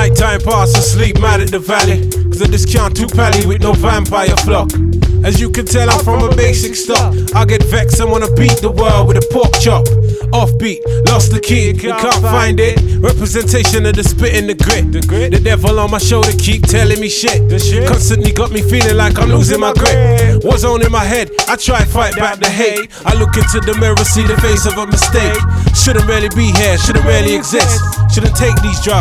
Nighttime pass asleep, mad at the valley, cause I just can't too pally with no vampire flock. As you can tell, I'm from a basic stock. I get vexed and wanna beat the world with a pork chop. Offbeat, lost the key, and can't find it. Representation of the spit and the grit. The devil on my shoulder keep telling me shit. Constantly got me feeling like I'm losing my grip. What's on in my head? I try fight back the hate. I look into the mirror, see the face of a mistake. Shouldn't really be here, shouldn't really exist. Shouldn't take these drugs.